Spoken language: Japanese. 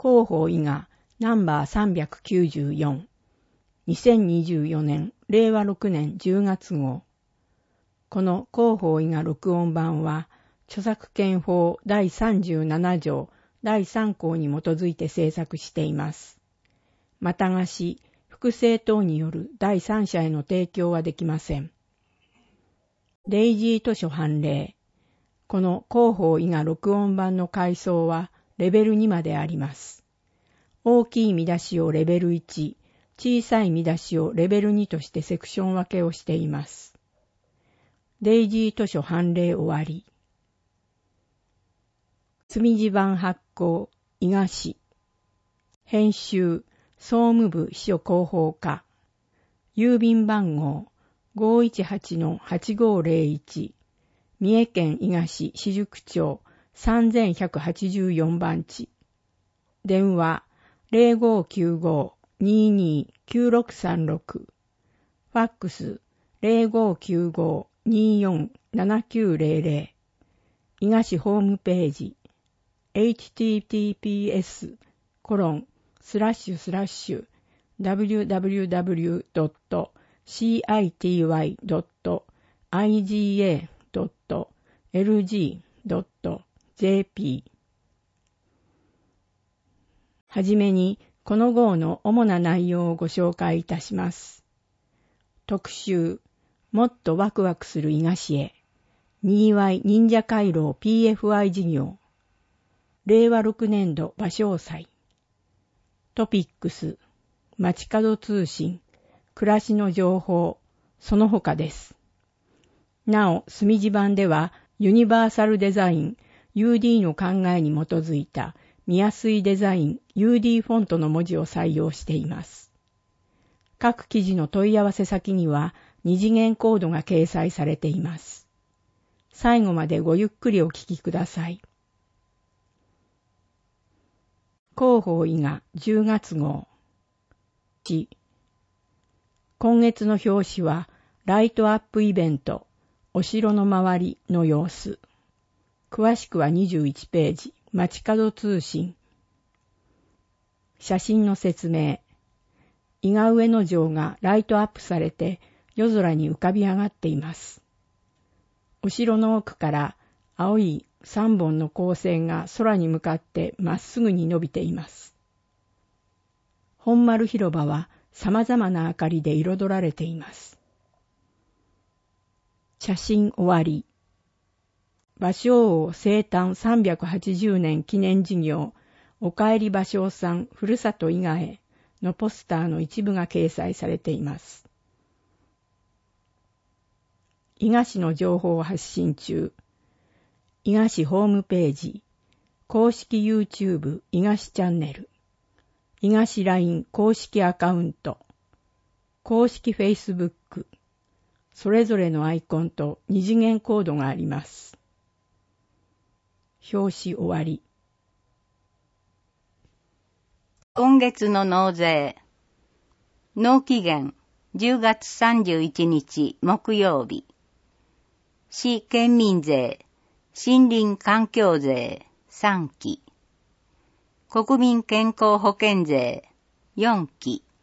広報伊賀ナンバー394、2024年令和6年10月号。この広報伊賀録音版は、著作権法第37条第3項に基づいて制作しています。また貸し、複製等による第三者への提供はできません。デイジー図書判例。この広報伊賀録音版の階層はレベル2まであります。大きい見出しをレベル1、小さい見出しをレベル2としてセクション分けをしています。デイジー図書判例終わり。積地版発行、伊賀市。編集、総務部秘書広報課。郵便番号 518-8501。三重県伊賀市四宿町3184番地。電話 0595-229636。ファックス 0595-247900。伊賀市ホームページ https://www.city.iga.lg.jp。 はじめに、この号の主な内容をご紹介いたします。特集、もっとワクワクする伊賀市へ。にぎわい忍者回廊 PFI 事業。令和6年度芭蕉祭。トピックス、街角通信、暮らしの情報、その他です。なお、墨地版では、ユニバーサルデザイン UD の考えに基づいた見やすいデザイン UD フォントの文字を採用しています。各記事の問い合わせ先には、二次元コードが掲載されています。最後までごゆっくりお聞きください。広報伊賀10月号。今月の表紙はライトアップイベントお城の周りの様子。詳しくは21ページ街角通信。写真の説明。伊賀上野城がライトアップされて夜空に浮かび上がっています。お城の奥から青い3本の光線が空に向かってまっすぐに伸びています。本丸広場は様々な明かりで彩られています。写真終わり。芭蕉王生誕380年記念事業おかえり芭蕉さんふるさと伊賀へのポスターの一部が掲載されています。伊賀市の情報を発信中。伊賀市ホームページ、公式 YouTube 伊賀市チャンネル、伊賀市 LINE 公式アカウント、公式 Facebook、それぞれのアイコンと二次元コードがあります。表紙終わり。 今月の納税。納期限10月31日木曜日。市県民税。森林環境税3期。国民健康保険税4期。